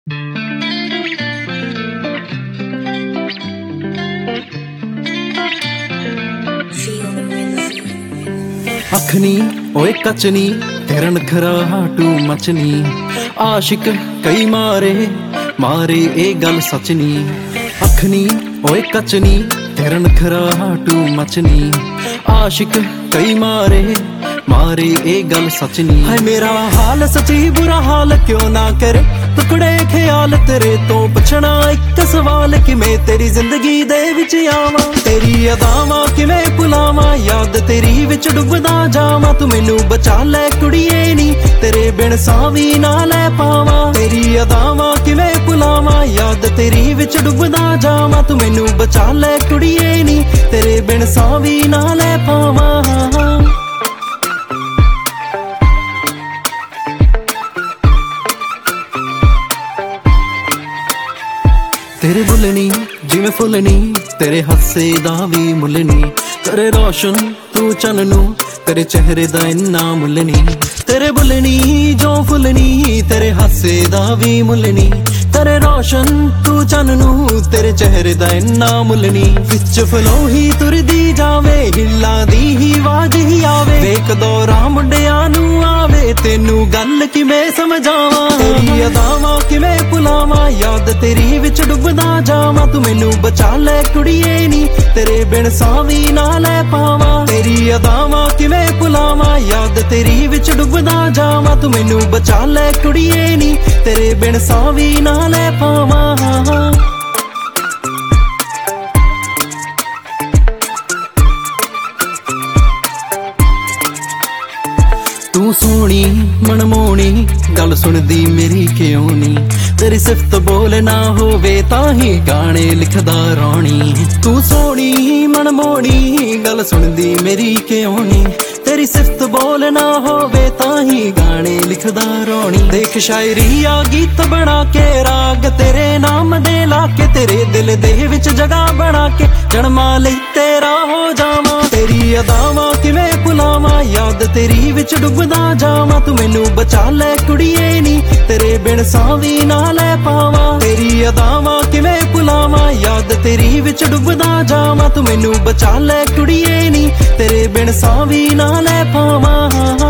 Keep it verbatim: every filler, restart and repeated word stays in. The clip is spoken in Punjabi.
ਅੱਖ ਨੀ ਓਏ ਕੱਚ ਨੀ ਤੇਰਾ ਨਖਰਾ ਟੂ ਮਚ ਨੀ ਆਸ਼ਿਕ ਕਈ ਮਾਰੇ ਮਾਰੇ ਇਹ ਗੱਲ ਸੱਚ ਨੀ। ਅੱਖ ਨੀ ਓਏ ਕੱਚ ਨੀ ਤੇਰਾ ਨਖਰਾ ਟੂ ਮਚ ਨੀ ਆਸ਼ਿਕ ਕਈ ਮਾਰੇ ਮਾਰੇ ਇਹ ਗੱਲ ਸੱਚ ਨੀ। ਹੈ ਮੇਰਾ ਹਾਲ ਸੱਚੀ ਬੁਰਾ ਹਾਲ ਕਿਉਂ ਨਾ ਕਰੇ ਟੁਕੜੇ ਖਿਆਲ ਤੇਰੇ ਤੋਂ ਪੁੱਛਣਾ ਇੱਕ ਸਵਾਲ ਕਿਵੇਂ ਤੇਰੀ ਜ਼ਿੰਦਗੀ ਦੇ ਵਿੱਚ ਆਵਾਂ ਤੇਰੀ ਅਦਾਵਾਂ ਕਿਵੇਂ ਭੁਲਾਵਾਂ ਯਾਦ ਤੇਰੀ ਵਿੱਚ ਡੁੱਬਦਾ ਜਾਵਾਂ ਤੂੰ ਮੈਨੂੰ ਬਚਾ ਲੈ ਕੁੜੀਏ ਨੀ ਤੇਰੇ ਬਿਨ ਸਾਹ ਵੀ ਨਾ ਲੈ ਪਾਵਾਂ ਤੇਰੀ ਅਦਾਵਾਂ ਕਿਵੇਂ ਭੁਲਾਵਾਂ ਯਾਦ ਤੇਰੀ ਵਿੱਚ ਡੁੱਬਦਾ ਜਾਵਾਂ ਤੂੰ ਮੈਨੂੰ ਬਚਾ ਲੈ ਕੁੜੀਏ ਨੀ ਤੇਰੇ ਬਿਨ ਸਾਹ ਵੀ ਨਾ ਲੈ ਪਾਵਾਂ। ਤੇਰੇ ਬੁੱਲ ਨੀ ਜਿਵੇਂ ਫੁੱਲ ਨੀ ਤੇਰੇ ਹਾਸੇ ਦਾ ਵੀ ਮੁੱਲ ਨੀ ਤੇਰੇ ਰੋਸ਼ਨ ਤੂੰ ਚੰਨ ਨੂੰ ਤੇਰੇ ਚਿਹਰੇ ਦਾ ਇੰਨਾ ਮੁੱਲ ਨੀ ਤੇਰੇ ਬੁੱਲ ਨੀ ਜੋ ਫੁੱਲ ਨੀ ਤੇਰੇ ਹਾਸੇ ਦਾ ਵੀ ਮੁੱਲ ਨੀ ਤੇਰੇ ਰੋਸ਼ਨ ਤੂੰ ਚੰਨ ਨੂੰ ਤੇਰੇ ਚਿਹਰੇ ਦਾ ਇੰਨਾ ਮੁੱਲ ਨੀ ਵਿੱਚ ਫਲੋ ਹੀ ਤੁਰਦੀ ਜਾਵੇ ਹਿੱਲਾਂ ਦੀ ਹੀ ਆਵਾਜ਼ ਹੀ ਆਵੇ ਵੇਖ ਦੌਰਾ ਮੁੰਡਿਆਂ ਨੂੰ ਆਵੇ ਤੈਨੂੰ ਗੱਲ ਕਿਵੇਂ ਸਮਝਾਵਾਂ ਤੇਰੀ ਅਦਾਵਾਂ ਕਿਵੇਂ ਭੁਲਾਵਾਂ ਯਾਦ ਤੇਰੀ ਵਿੱਚ ਡੁੱਬਦਾ ਜਾਵਾਂ ਤੂੰ ਮੈਨੂੰ ਬਚਾ ਲੈ ਕੁੜੀਏ ਨੀ ਤੇਰੇ ਬਿਨ ਸਾਹ ਵੀ ਨਾ ਲੈ ਪਾਵਾਂ ਤੇਰੀ ਅਦਾਵਾਂ ਕਿਵੇਂ ਭੁਲਾਵਾਂ ਯਾਦ ਤੇਰੀ ਵਿੱਚ ਡੁੱਬਦਾ ਜਾਵਾਂ ਤੂੰ ਮੈਨੂੰ ਬਚਾ ਲੈ ਕੁੜੀਏ ਨੀ ਤੇਰੇ ਬਿਨ ਸਾਹ ਵੀ ਨਾ ਲੈ ਪਾਵਾਂ। ਤੂੰ ਸੋਹਣੀ ਮਨਮੋਹਣੀ ਗੱਲ ਸੁਣਦੀ ਮੇਰੀ ਕਿਉਂ ਨੀ ਤੇਰੀ ਸਿਫਤ ਬੋਲ ਨਾ ਹੋਵੇ ਤਾਂ ਹੀ ਗਾਣੇ ਲਿਖਦਾ ਰੌਣੀ ਤੂੰ ਸੋਹਣੀ ਮਨਮੋਹਣੀ ਗੱਲ ਸੁਣਦੀ ਮੇਰੀ ਕਿਉਂ ਨੀ ਤੇਰੀ ਸਿਫਤ ਬੋਲ ਨਾ ਹੋਵੇ ਤਾਂ ਹੀ ਗਾਣੇ ਲਿਖਦਾ ਰੌਣੀ ਦੇਖ ਸ਼ਾਇਰੀ ਆ ਗੀਤ ਬਣਾ ਕੇ ਰਾਗ ਤੇਰੇ ਨਾਮ ਦੇ ਲਾ ਕੇ ਤੇਰੇ ਦਿਲ ਦੇ ਵਿੱਚ ਜਗ੍ਹਾ ਬਣਾ ਕੇ ਜਨਮਾਂ ਲਈ ਤੇਰਾ ਹੋ ਜਾਵਾਂ ਤੇਰੀ ਅਦਾਵਾਂ ਕਿਵੇਂ ਭੁਲਾਵਾਂ ਯਾਦ ਤੇਰੀ ਵਿੱਚ ਡੁੱਬਦਾ ਜਾਵਾਂ ਤੂੰ ਮੈਨੂੰ ਬਚਾ ਲੈ ਕੁੜੀਏ ਨੀ ਤੇਰੇ ਬਿਨ ਸਾਹ ਵੀ ਨਾ ਲੈ ਪਾਵਾਂ ਤੇਰੀ ਅਦਾਵਾਂ ਕਿਵੇਂ ਭੁਲਾਵਾਂ ਯਾਦ ਤੇਰੀ ਵਿੱਚ ਡੁੱਬਦਾ ਜਾਵਾਂ ਤੂੰ ਮੈਨੂੰ ਬਚਾ ਲੈ ਕੁੜੀਏ ਨੀ ਤੇਰੇ ਬਿਨ ਸਾਹ ਵੀ ਨਾ ਲੈ ਪਾਵਾਂ।